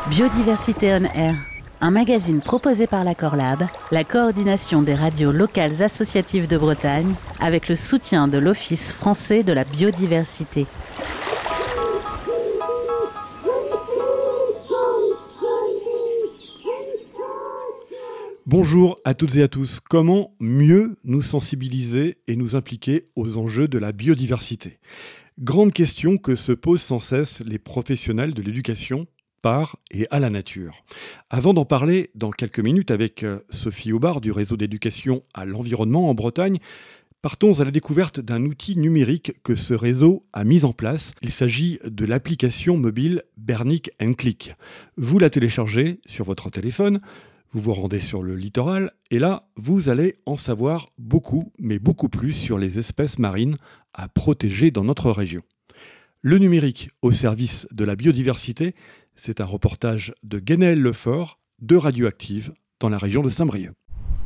Biodiversité on Air, un magazine proposé par l'Accord Lab, la coordination des radios locales associatives de Bretagne, avec le soutien de l'Office français de la biodiversité. Bonjour à toutes et à tous. Comment mieux nous sensibiliser et nous impliquer aux enjeux de la biodiversité ? Grande question que se posent sans cesse les professionnels de l'éducation par et à la nature. Avant d'en parler dans quelques minutes avec Sophie Aubard du réseau d'éducation à l'environnement en Bretagne, partons à la découverte d'un outil numérique que ce réseau a mis en place. Il s'agit de l'application mobile Bernick & Click. Vous la téléchargez sur votre téléphone, vous vous rendez sur le littoral et là, vous allez en savoir beaucoup, mais beaucoup plus sur les espèces marines à protéger dans notre région. Le numérique au service de la biodiversité, c'est un reportage de Guénel Lefort de Radioactive dans la région de Saint-Brieuc.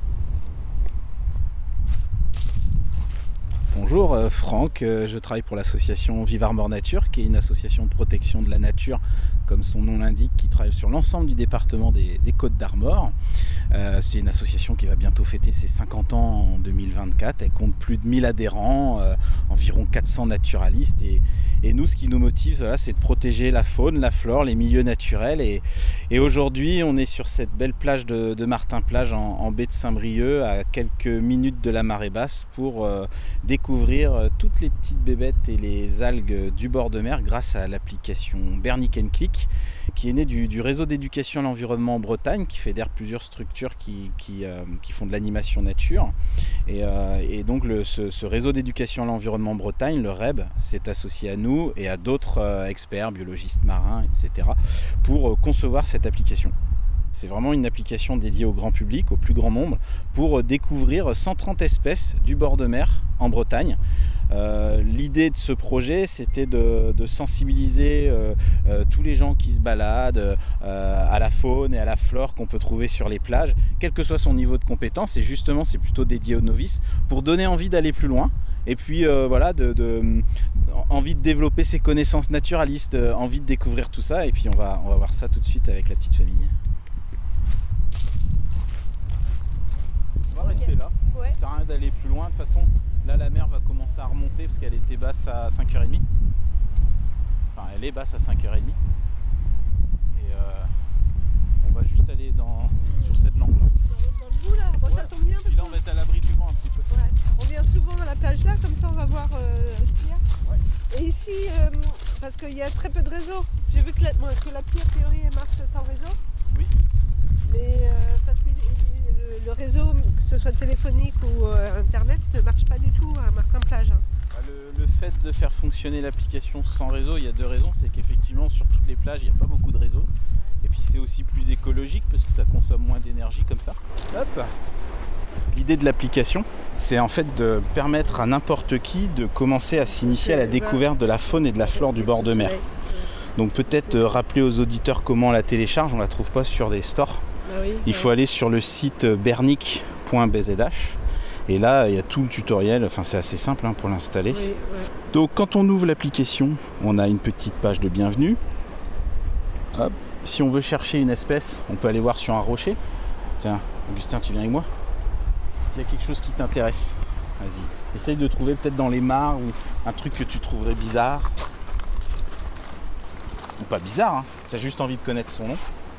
Bonjour, Franck, je travaille pour l'association Vive Armor Nature, qui est une association de protection de la nature, comme son nom l'indique, qui travaille sur l'ensemble du département des Côtes d'Armor. C'est une association qui va bientôt fêter ses 50 ans en 2024. Elle compte plus de 1000 adhérents, environ 400 naturalistes. Et nous, ce qui nous motive, c'est de protéger la faune, la flore, les milieux naturels. Et aujourd'hui, on est sur cette belle plage de Martin-Plage en baie de Saint-Brieuc, à quelques minutes de la marée basse, pour découvrir toutes les petites bébêtes et les algues du bord de mer grâce à l'application Bernick & Click, qui est née du réseau d'éducation à l'environnement en Bretagne, qui fédère plusieurs structures qui font de l'animation nature. Et donc ce réseau d'éducation à l'environnement en Bretagne, le REB, s'est associé à nous et à d'autres experts, biologistes marins, etc., pour concevoir cette application. C'est vraiment une application dédiée au grand public, au plus grand nombre, pour découvrir 130 espèces du bord de mer en Bretagne. L'idée de ce projet, c'était de sensibiliser tous les gens qui se baladent à la faune et à la flore qu'on peut trouver sur les plages, quel que soit son niveau de compétence. Et justement, c'est plutôt dédié aux novices, pour donner envie d'aller plus loin. Et puis envie de développer ses connaissances naturalistes, envie de découvrir tout ça. Et puis on va voir ça tout de suite avec la petite famille. On va rester là, ouais. Ça sert à rien d'aller plus loin. De toute façon, là la mer va commencer à remonter parce qu'elle était basse à 5h30. Enfin, elle est basse à 5h30. Et on va juste aller sur cette langue là. Dans le bout là, bon, ouais. Ça tombe bien parce que là on va être à l'abri du vent un petit peu. Ouais. On vient souvent à la plage là, comme ça on va voir ce qu'il y a. Ouais. Et ici, parce qu'il y a très peu de réseau, j'ai vu que l'appli a priori elle marche sans réseau. Oui. Mais parce que le réseau, que ce soit téléphonique ou internet, ne marche pas du tout à Martin-Plage. Le fait de faire fonctionner l'application sans réseau, il y a deux raisons. C'est qu'effectivement sur toutes les plages, il n'y a pas beaucoup de réseau. Et puis c'est aussi plus écologique parce que ça consomme moins d'énergie comme ça. Hop. L'idée de l'application, c'est en fait de permettre à n'importe qui de commencer à s'initier à la découverte de la faune et de la flore du bord de mer. Donc peut-être rappeler aux auditeurs comment on la télécharge, on ne la trouve pas sur des stores. Il faut aller sur le site bernick.bzh et là il y a tout le tutoriel, enfin c'est assez simple pour l'installer. Oui, ouais. Donc quand on ouvre l'application, on a une petite page de bienvenue. Hop. Si on veut chercher une espèce, on peut aller voir sur un rocher. Tiens, Augustin, tu viens avec moi ? S'il y a quelque chose qui t'intéresse, vas-y. Essaye de trouver peut-être dans les mares ou un truc que tu trouverais bizarre. Ou pas bizarre, tu as juste envie de connaître son nom.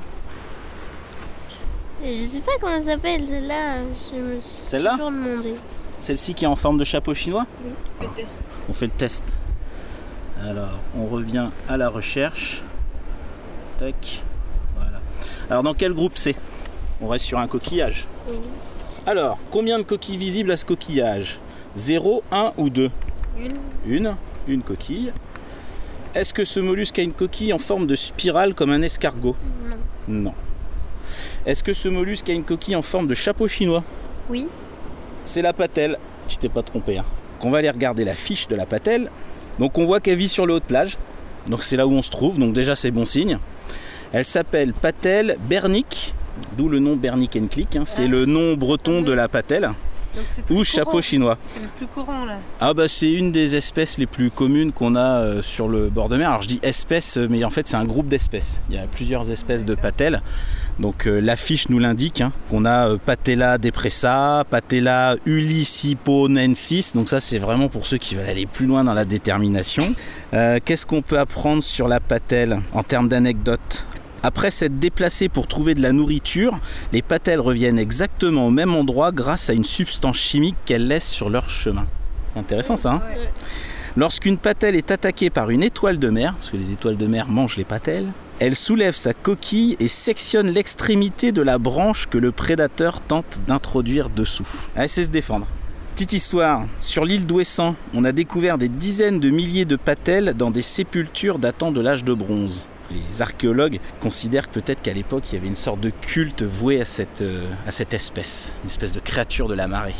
Je sais pas comment elle s'appelle celle-là, je me suis celle-là toujours demandé. Celle-ci qui est en forme de chapeau chinois ? Oui, on fait le test. On fait le test. Alors, on revient à la recherche. Tac, voilà. Alors, dans quel groupe c'est ? On reste sur un coquillage. Oui. Alors, combien de coquilles visibles à ce coquillage ? 0, 1 ou 2 ? Une coquille. Est-ce que ce mollusque a une coquille en forme de spirale comme un escargot ? Non. Est-ce que ce mollusque a une coquille en forme de chapeau chinois ? Oui. C'est la patelle. Tu t'es pas trompé. Donc on va aller regarder la fiche de la patelle. Donc on voit qu'elle vit sur le haut de plage. Donc c'est là où on se trouve. Donc déjà c'est bon signe. Elle s'appelle patelle Bernick, d'où le nom Bernick & Click. C'est le nom breton de la patelle. Donc c'est très ou courant. chapeau chinois. C'est le plus courant là. Ah bah c'est une des espèces les plus communes qu'on a sur le bord de mer. Alors je dis espèce, mais en fait c'est un groupe d'espèces. Il y a plusieurs espèces de patelles. Donc l'affiche nous l'indique, qu'on a Patella depressa, Patella uliciponensis. Donc ça c'est vraiment pour ceux qui veulent aller plus loin dans la détermination. Qu'est-ce qu'on peut apprendre sur la patelle en termes d'anecdotes ? Après s'être déplacés pour trouver de la nourriture, les patelles reviennent exactement au même endroit grâce à une substance chimique qu'elles laissent sur leur chemin. Intéressant ça, hein ? Ouais. Lorsqu'une patelle est attaquée par une étoile de mer, parce que les étoiles de mer mangent les patelles, elle soulève sa coquille et sectionne l'extrémité de la branche que le prédateur tente d'introduire dessous. Elle sait se défendre. Petite histoire, sur l'île d'Ouessant, on a découvert des dizaines de milliers de patelles dans des sépultures datant de l'âge de bronze. Les archéologues considèrent peut-être qu'à l'époque, il y avait une sorte de culte voué à cette espèce, une espèce de créature de la marée.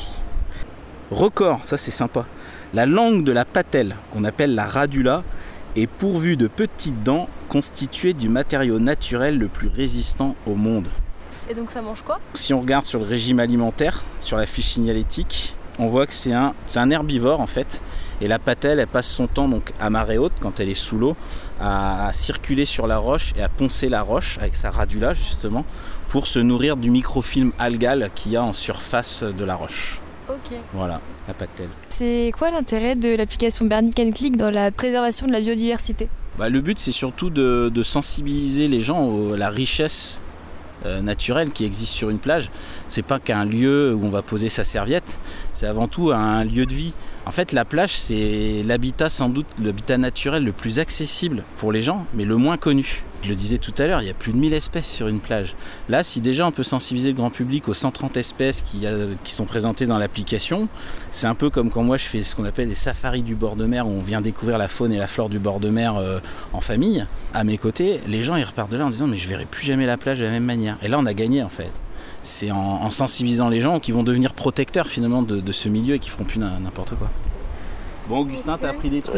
Record, ça c'est sympa. La langue de la patelle, qu'on appelle la radula, est pourvue de petites dents constituées du matériau naturel le plus résistant au monde. Et donc ça mange quoi ? Si on regarde sur le régime alimentaire, sur la fiche signalétique, on voit que c'est un herbivore en fait. Et la patelle, elle passe son temps donc à marée haute, quand elle est sous l'eau, à circuler sur la roche et à poncer la roche avec sa radula justement, pour se nourrir du microfilm algal qu'il y a en surface de la roche. Ok. Voilà, la patelle. C'est quoi l'intérêt de l'application Bernick & Click dans la préservation de la biodiversité ? Le but c'est surtout de sensibiliser les gens à la richesse naturelle qui existe sur une plage. C'est pas qu'un lieu où on va poser sa serviette, c'est avant tout un lieu de vie. En fait, la plage, c'est l'habitat, sans doute, l'habitat naturel le plus accessible pour les gens, mais le moins connu. Je le disais tout à l'heure, il y a plus de 1000 espèces sur une plage. Là, si déjà on peut sensibiliser le grand public aux 130 espèces qui sont présentées dans l'application, c'est un peu comme quand moi je fais ce qu'on appelle des safaris du bord de mer, où on vient découvrir la faune et la flore du bord de mer en famille. À mes côtés, les gens ils repartent de là en disant « mais je verrai plus jamais la plage de la même manière ». Et là, on a gagné en fait. C'est en sensibilisant les gens qui vont devenir protecteurs finalement de ce milieu et qui feront plus n'importe quoi. Bon, Augustin, t'as appris des trucs ?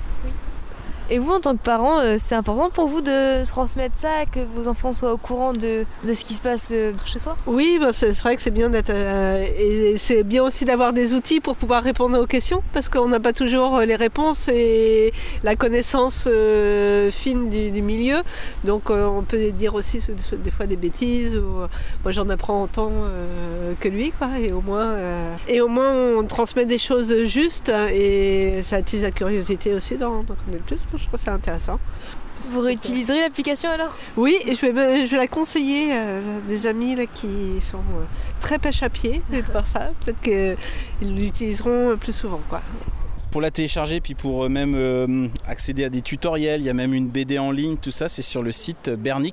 Et vous, en tant que parent, c'est important pour vous de transmettre ça, que vos enfants soient au courant de ce qui se passe chez soi ? Oui, c'est vrai que c'est bien d'être et c'est bien aussi d'avoir des outils pour pouvoir répondre aux questions, parce qu'on n'a pas toujours les réponses et la connaissance fine du milieu. Donc on peut dire aussi des fois des bêtises. Moi j'en apprends autant que lui, quoi. Et au moins on transmet des choses justes et ça attise la curiosité aussi d'en connaître plus. Je trouve ça intéressant. Vous réutiliserez l'application alors ? Oui, je vais la conseiller à des amis là, qui sont très pêche à pied de faire ça. Peut-être qu'ils l'utiliseront plus souvent, quoi. Pour la télécharger, puis pour même accéder à des tutoriels, il y a même une BD en ligne, tout ça, c'est sur le site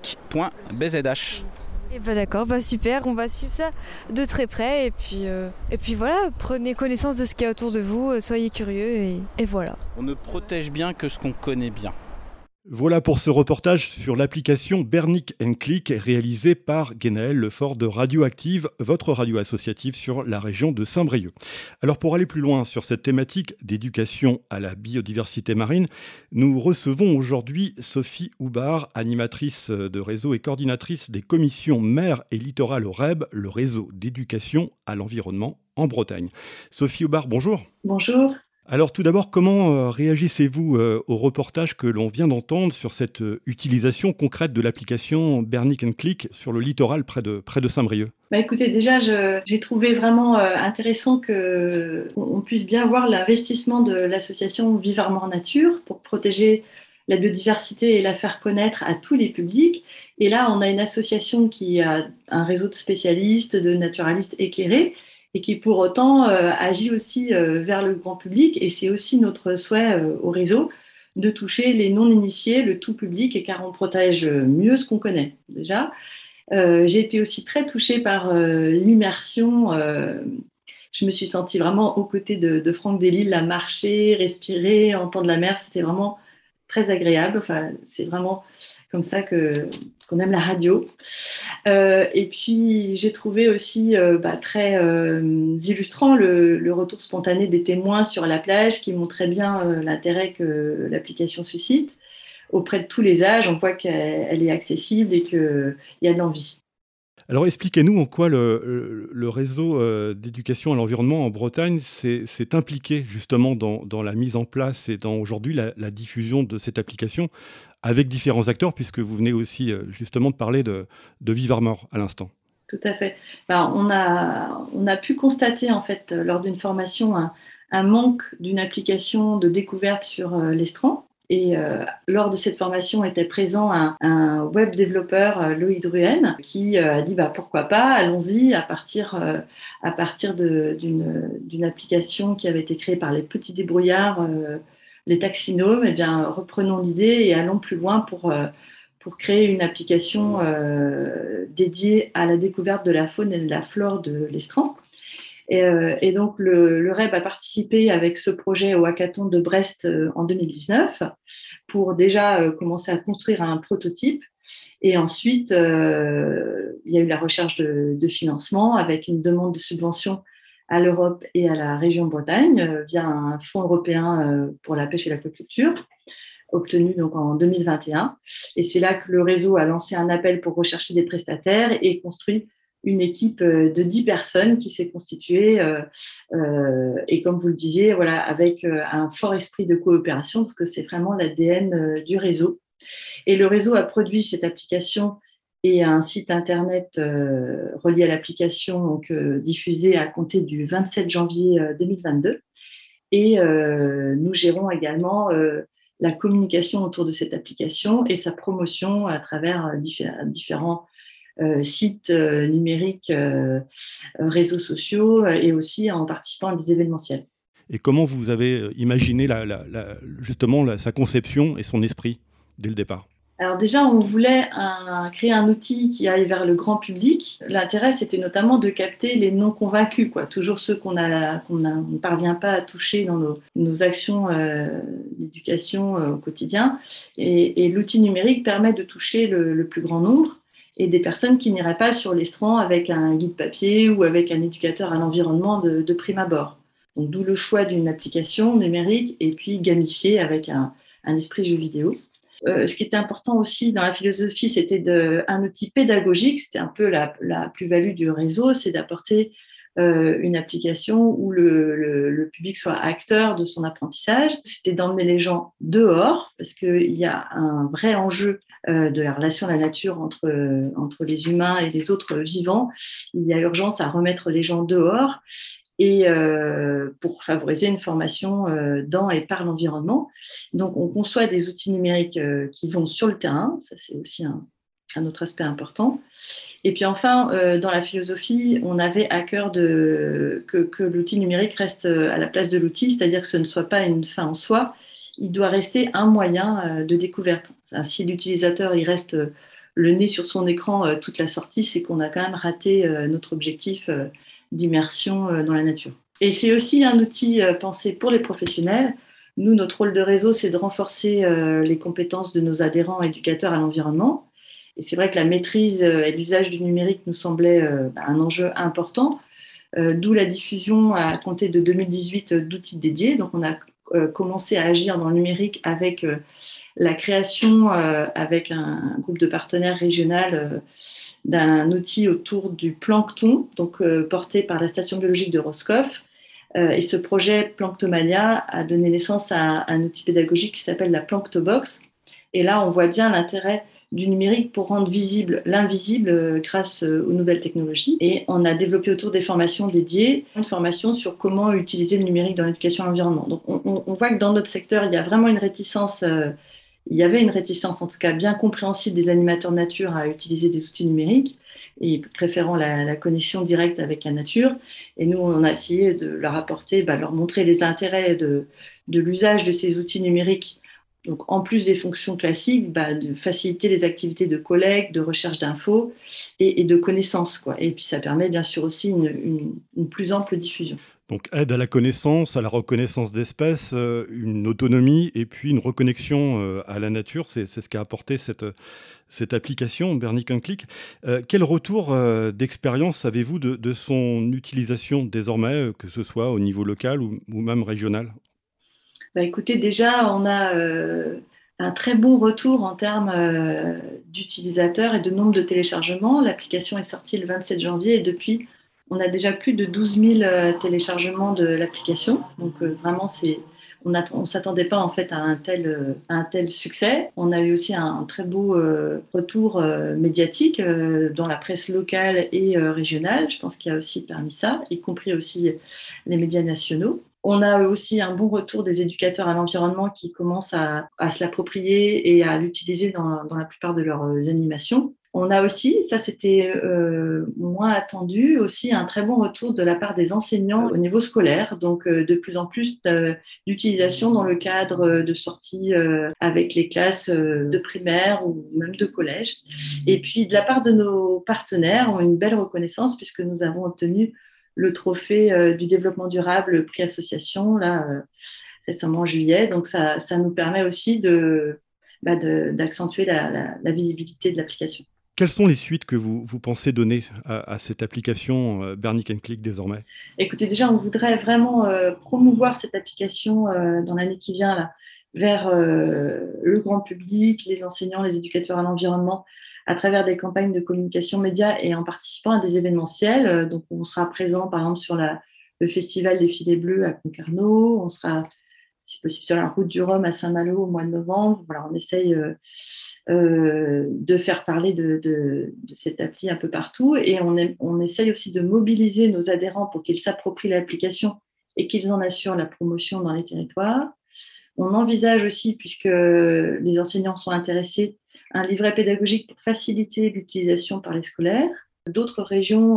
bernic.bzh. Et d'accord, super, on va suivre ça de très près et puis voilà, prenez connaissance de ce qu'il y a autour de vous, soyez curieux et voilà. On ne protège bien que ce qu'on connaît bien. Voilà pour ce reportage sur l'application Bernick & Click réalisé par Guénaël Lefort de Radioactive, votre radio associative sur la région de Saint-Brieuc. Alors pour aller plus loin sur cette thématique d'éducation à la biodiversité marine, nous recevons aujourd'hui Sophie Houbard, animatrice de réseau et coordinatrice des commissions mer et littoral au REB, le réseau d'éducation à l'environnement en Bretagne. Sophie Houbard, bonjour. Bonjour. Alors tout d'abord, comment réagissez-vous au reportage que l'on vient d'entendre sur cette utilisation concrète de l'application Bernick & Click sur le littoral près de Saint-Brieuc ? Écoutez, déjà, j'ai trouvé vraiment intéressant qu'on puisse bien voir l'investissement de l'association Vive Armor Nature pour protéger la biodiversité et la faire connaître à tous les publics. Et là, on a une association qui a un réseau de spécialistes, de naturalistes éclairés, et qui pour autant agit aussi vers le grand public. Et c'est aussi notre souhait au réseau de toucher les non-initiés, le tout public, et car on protège mieux ce qu'on connaît déjà. J'ai été aussi très touchée par l'immersion. Je me suis sentie vraiment aux côtés de Franck Delisle, à marcher, respirer, entendre la mer. C'était vraiment très agréable. Enfin, c'est vraiment comme ça qu'on aime la radio. Et puis, j'ai trouvé aussi très illustrant le retour spontané des témoins sur la plage qui montrait bien l'intérêt que l'application suscite. Auprès de tous les âges, on voit qu'elle est accessible et qu'il y a de l'envie. Alors expliquez-nous en quoi le réseau d'éducation à l'environnement en Bretagne s'est impliqué justement dans la mise en place et dans aujourd'hui la diffusion de cette application avec différents acteurs, puisque vous venez aussi justement de parler de Vive Armor à l'instant. Tout à fait. Ben, on a pu constater en fait lors d'une formation un manque d'une application de découverte sur l'estran. Et lors de cette formation était présent un web développeur, Loïc Druhen, qui a dit pourquoi pas, allons-y, à partir d'une application qui avait été créée par les petits débrouillards, les taxinomes, eh bien, reprenons l'idée et allons plus loin pour créer une application dédiée à la découverte de la faune et de la flore de l'estran. Et donc, le REB a participé avec ce projet au hackathon de Brest en 2019 pour déjà commencer à construire un prototype. Et ensuite, il y a eu la recherche de financement avec une demande de subvention à l'Europe et à la région Bretagne via un fonds européen pour la pêche et l'aquaculture, obtenu donc en 2021. Et c'est là que le réseau a lancé un appel pour rechercher des prestataires et construit une équipe de 10 personnes qui s'est constituée et comme vous le disiez, voilà, avec un fort esprit de coopération parce que c'est vraiment l'ADN du réseau. Et le réseau a produit cette application et un site internet relié à l'application, donc diffusé à compter du 27 janvier 2022. Et nous gérons également la communication autour de cette application et sa promotion à travers différents sites numériques, réseaux sociaux et aussi en participant à des événementiels. Et comment vous avez imaginé justement sa conception et son esprit dès le départ ? Alors déjà, on voulait créer un outil qui aille vers le grand public. L'intérêt, c'était notamment de capter les non convaincus, toujours ceux qu'on ne parvient pas à toucher dans nos actions d'éducation au quotidien. Et l'outil numérique permet de toucher le plus grand nombre et des personnes qui n'iraient pas sur l'estran avec un guide papier ou avec un éducateur à l'environnement de prime abord. Donc, d'où le choix d'une application numérique et puis gamifiée avec un esprit jeu vidéo. Ce qui était important aussi dans la philosophie, c'était un outil pédagogique. C'était un peu la plus-value du réseau, c'est d'apporter une application où le public soit acteur de son apprentissage. C'était d'emmener les gens dehors, parce qu'il y a un vrai enjeu de la relation à la nature entre les humains et les autres vivants. Il y a urgence à remettre les gens dehors et pour favoriser une formation dans et par l'environnement. Donc, on conçoit des outils numériques qui vont sur le terrain. Ça, c'est aussi un autre aspect important. Et puis enfin, dans la philosophie, on avait à cœur que l'outil numérique reste à la place de l'outil, c'est-à-dire que ce ne soit pas une fin en soi, il doit rester un moyen de découverte. Si l'utilisateur il reste le nez sur son écran toute la sortie, c'est qu'on a quand même raté notre objectif d'immersion dans la nature. Et c'est aussi un outil pensé pour les professionnels. Nous, notre rôle de réseau, c'est de renforcer les compétences de nos adhérents éducateurs à l'environnement. Et c'est vrai que la maîtrise et l'usage du numérique nous semblait un enjeu important, d'où la diffusion à compter de 2018 d'outils dédiés. Donc, on a commencé à agir dans le numérique avec la création, avec un groupe de partenaires régionaux, d'un outil autour du plancton, donc porté par la station biologique de Roscoff. Et ce projet Planctomania a donné naissance à un outil pédagogique qui s'appelle la Planctobox. Et là, on voit bien l'intérêt du numérique pour rendre visible l'invisible grâce aux nouvelles technologies. Et on a développé autour des formations dédiées une formation sur comment utiliser le numérique dans l'éducation à l'environnement. Donc on voit que dans notre secteur, il y a vraiment une réticence, il y avait une réticence en tout cas bien compréhensible des animateurs de nature à utiliser des outils numériques et préférant la connexion directe avec la nature. Et nous, on a essayé de leur apporter, leur montrer les intérêts de l'usage de ces outils numériques. Donc, en plus des fonctions classiques, de faciliter les activités de collecte, de recherche d'infos et de connaissances, Et puis, ça permet bien sûr aussi une plus ample diffusion. Donc, aide à la connaissance, à la reconnaissance d'espèces, une autonomie et puis une reconnexion à la nature. C'est ce qu'a apporté cette application, Bernick Un Clic. Quel retour d'expérience avez-vous de son utilisation désormais, que ce soit au niveau local ou même régional ? Écoutez, déjà, on a un très bon retour en termes d'utilisateurs et de nombre de téléchargements. L'application est sortie le 27 janvier et depuis, on a déjà plus de 12 000 téléchargements de l'application. Donc vraiment, on ne s'attendait pas en fait à un tel succès. On a eu aussi un très beau retour médiatique dans la presse locale et régionale. Je pense qu'il y a aussi permis ça, y compris aussi les médias nationaux. On a aussi un bon retour des éducateurs à l'environnement qui commencent à se l'approprier et à l'utiliser dans la plupart de leurs animations. On a aussi, ça c'était moins attendu, aussi un très bon retour de la part des enseignants au niveau scolaire, donc de plus en plus d'utilisation dans le cadre de sorties avec les classes de primaire ou même de collège. Et puis de la part de nos partenaires, on a une belle reconnaissance puisque nous avons obtenu le trophée du développement durable prix association là, récemment en juillet. Donc ça nous permet aussi d'accentuer la visibilité de l'application. Quelles sont les suites que vous pensez donner à cette application Bernic & Click désormais ? Écoutez, déjà, on voudrait vraiment promouvoir cette application dans l'année qui vient là, vers le grand public, les enseignants, les éducateurs à l'environnement, à travers des campagnes de communication média et en participant à des événementiels. Donc, on sera présent, par exemple, sur le festival des Filets Bleus à Concarneau. On sera, si possible, sur la route du Rhum à Saint-Malo au mois de novembre. Voilà, on essaye de faire parler de cette appli un peu partout. Et on essaye aussi de mobiliser nos adhérents pour qu'ils s'approprient l'application et qu'ils en assurent la promotion dans les territoires. On envisage aussi, puisque les enseignants sont intéressés, un livret pédagogique pour faciliter l'utilisation par les scolaires. D'autres régions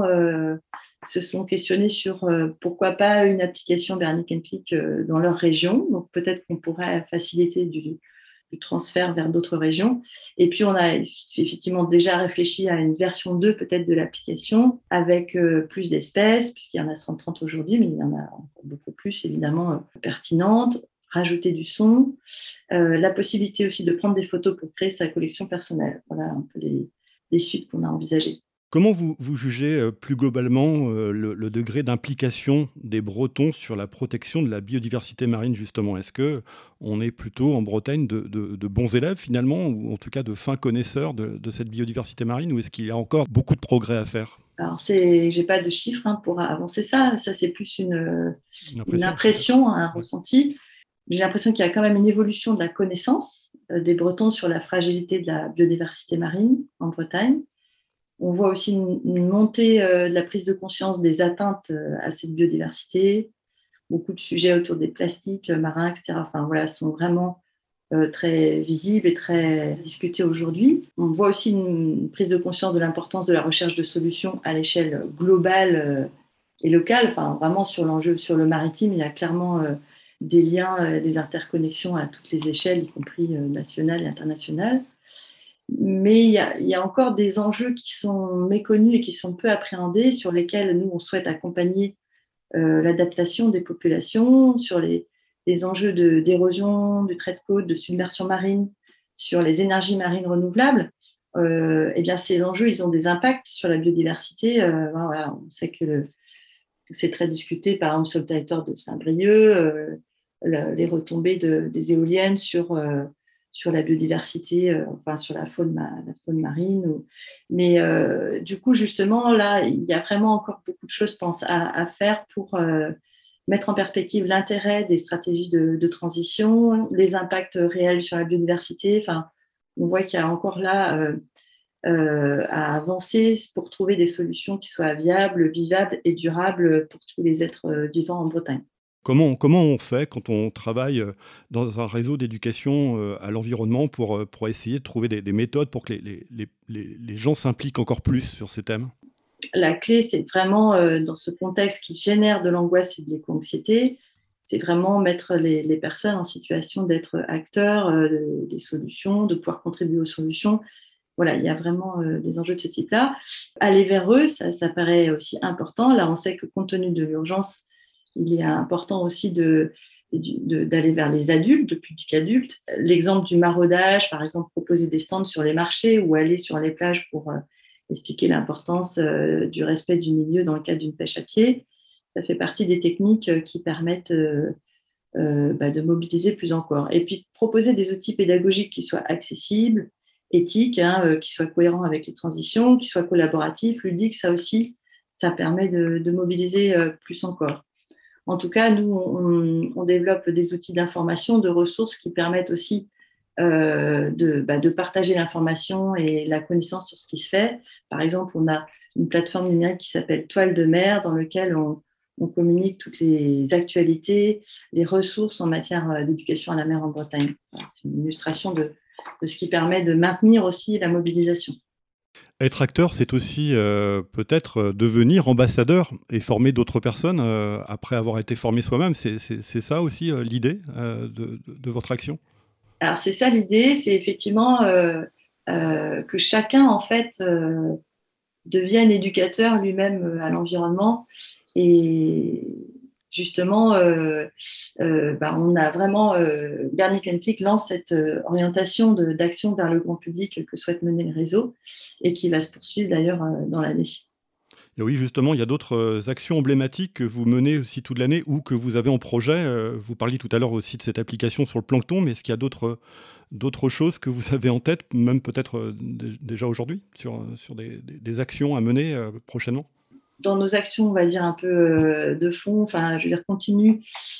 se sont questionnées sur pourquoi pas une application Bernic & Click dans leur région. Donc peut-être qu'on pourrait faciliter du transfert vers d'autres régions. Et puis on a effectivement déjà réfléchi à une version 2 peut-être de l'application avec plus d'espèces, puisqu'il y en a 130 aujourd'hui, mais il y en a beaucoup plus évidemment pertinentes. Rajouter du son, la possibilité aussi de prendre des photos pour créer sa collection personnelle. Voilà un peu les suites qu'on a envisagées. Comment vous jugez plus globalement le degré d'implication des Bretons sur la protection de la biodiversité marine, justement ? Est-ce qu'on est plutôt en Bretagne de bons élèves, finalement, ou en tout cas de fins connaisseurs de cette biodiversité marine, ou est-ce qu'il y a encore beaucoup de progrès à faire ? Alors, j'ai pas de chiffres pour avancer ça. Ça, c'est plus une impression, un ressenti. J'ai l'impression qu'il y a quand même une évolution de la connaissance des Bretons sur la fragilité de la biodiversité marine en Bretagne. On voit aussi une montée de la prise de conscience des atteintes à cette biodiversité. Beaucoup de sujets autour des plastiques marins, etc. Enfin, voilà, sont vraiment très visibles et très discutés aujourd'hui. On voit aussi une prise de conscience de l'importance de la recherche de solutions à l'échelle globale et locale. Enfin, vraiment sur l'enjeu, sur le maritime, il y a clairement des liens, des interconnexions à toutes les échelles, y compris nationales et internationales. Mais il y a encore des enjeux qui sont méconnus et qui sont peu appréhendés, sur lesquels nous, on souhaite accompagner l'adaptation des populations, sur les enjeux d'érosion, du trait de côte, de submersion marine, sur les énergies marines renouvelables. Eh bien, ces enjeux, ils ont des impacts sur la biodiversité. Voilà, on sait que c'est très discuté, par exemple, sur le territoire de Saint-Brieuc, les retombées des éoliennes sur la biodiversité, enfin sur la faune marine. Mais du coup, justement, là, il y a vraiment encore beaucoup de choses à faire pour mettre en perspective l'intérêt des stratégies de transition, les impacts réels sur la biodiversité. Enfin, on voit qu'il y a encore là à avancer pour trouver des solutions qui soient viables, vivables et durables pour tous les êtres vivants en Bretagne. Comment on fait quand on travaille dans un réseau d'éducation à l'environnement pour essayer de trouver des méthodes pour que les gens s'impliquent encore plus sur ces thèmes ? La clé, c'est vraiment, dans ce contexte qui génère de l'angoisse et de l'éco-anxiété, c'est vraiment mettre les personnes en situation d'être acteurs des solutions, de pouvoir contribuer aux solutions. Voilà, il y a vraiment des enjeux de ce type-là. Aller vers eux, ça paraît aussi important. Là, on sait que compte tenu de l'urgence, il est important aussi d'aller vers les adultes, le public adulte. L'exemple du maraudage, par exemple, proposer des stands sur les marchés ou aller sur les plages pour expliquer l'importance du respect du milieu dans le cadre d'une pêche à pied. Ça fait partie des techniques qui permettent de mobiliser plus encore. Et puis, proposer des outils pédagogiques qui soient accessibles, éthiques, qui soient cohérents avec les transitions, qui soient collaboratifs, ludiques, ça aussi, ça permet de mobiliser plus encore. En tout cas, nous, on développe des outils d'information, de ressources qui permettent aussi de partager l'information et la connaissance sur ce qui se fait. Par exemple, on a une plateforme numérique qui s'appelle Toile de mer, dans laquelle on communique toutes les actualités, les ressources en matière d'éducation à la mer en Bretagne. C'est une illustration de ce qui permet de maintenir aussi la mobilisation. Être acteur, c'est aussi peut-être devenir ambassadeur et former d'autres personnes après avoir été formé soi-même. C'est ça aussi l'idée de votre action ? Alors, c'est ça l'idée, c'est effectivement que chacun, en fait, devienne éducateur lui-même à l'environnement. Et justement, on a vraiment, Bernie Kenflick lance cette orientation d'action vers le grand public que souhaite mener le réseau et qui va se poursuivre d'ailleurs dans l'année. Et oui, justement, il y a d'autres actions emblématiques que vous menez aussi toute l'année ou que vous avez en projet. Vous parliez tout à l'heure aussi de cette application sur le plancton, mais est-ce qu'il y a d'autres choses que vous avez en tête, même peut-être déjà aujourd'hui, sur des actions à mener prochainement ? Dans nos actions, on va dire un peu de fond, continue.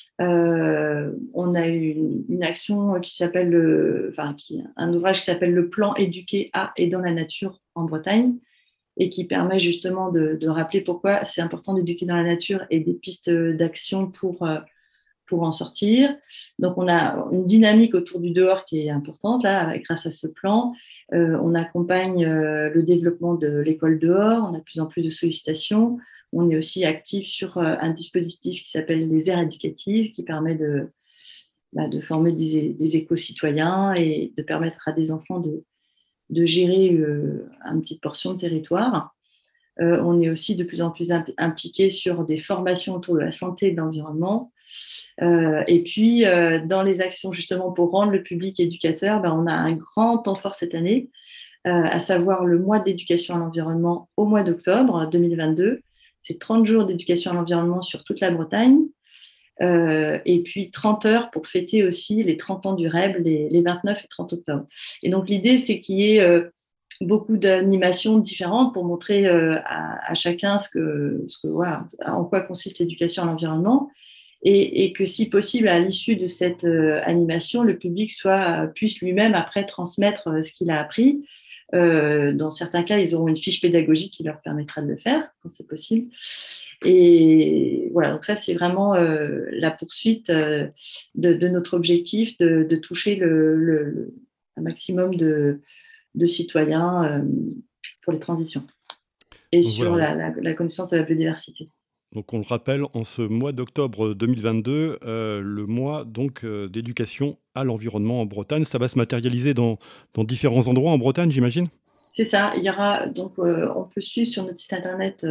On a une action qui s'appelle, un ouvrage qui s'appelle Le plan éduquer à et dans la nature en Bretagne, et qui permet justement de rappeler pourquoi c'est important d'éduquer dans la nature et des pistes d'action pour en sortir. Donc, on a une dynamique autour du dehors qui est importante là, grâce à ce plan. On accompagne le développement de l'école dehors, on a de plus en plus de sollicitations. On est aussi actif sur un dispositif qui s'appelle les aires éducatives, qui permet de former des éco-citoyens et de permettre à des enfants de gérer une petite portion de territoire. On est aussi de plus en plus impliqué sur des formations autour de la santé et de l'environnement. Et puis, dans les actions justement pour rendre le public éducateur, on a un grand temps fort cette année, à savoir le mois d'éducation à l'environnement au mois d'octobre 2022. C'est 30 jours d'éducation à l'environnement sur toute la Bretagne. Et puis 30 heures pour fêter aussi les 30 ans du REB, les 29 et 30 octobre. Et donc, l'idée, c'est qu'il y ait beaucoup d'animations différentes pour montrer à chacun en quoi consiste l'éducation à l'environnement. Et que si possible, à l'issue de cette animation, le public puisse lui-même après transmettre ce qu'il a appris. Dans certains cas, ils auront une fiche pédagogique qui leur permettra de le faire, quand c'est possible. Et voilà, donc ça, c'est vraiment la poursuite de notre objectif de toucher un maximum de citoyens pour les transitions et sur la connaissance de la biodiversité. Donc on le rappelle, en ce mois d'octobre 2022, le mois donc d'éducation à l'environnement en Bretagne. Ça va se matérialiser dans différents endroits en Bretagne, j'imagine ? C'est ça. Il y aura donc on peut suivre sur notre site internet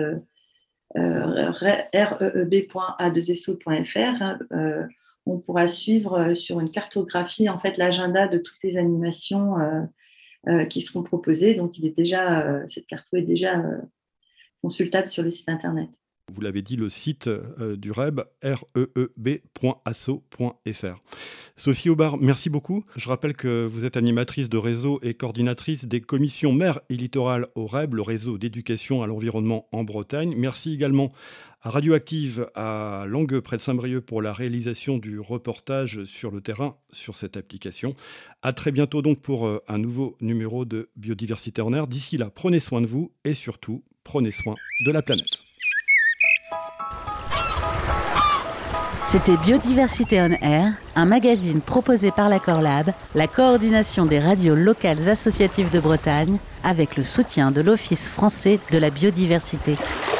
reeb.a2so.fr. On pourra suivre sur une cartographie en fait l'agenda de toutes les animations qui seront proposées. Donc cette carte est déjà consultable sur le site internet. Vous l'avez dit, le site du REB, reeb.asso.fr. Sophie Aubard, merci beaucoup. Je rappelle que vous êtes animatrice de réseau et coordinatrice des commissions mer et littoral au REB, le réseau d'éducation à l'environnement en Bretagne. Merci également à Radioactive à Langueux, près de Saint-Brieuc, pour la réalisation du reportage sur le terrain sur cette application. À très bientôt donc pour un nouveau numéro de Biodiversité en Air. D'ici là, prenez soin de vous et surtout, prenez soin de la planète. C'était Biodiversité on Air, un magazine proposé par la Corlab, la coordination des radios locales associatives de Bretagne, avec le soutien de l'Office français de la biodiversité.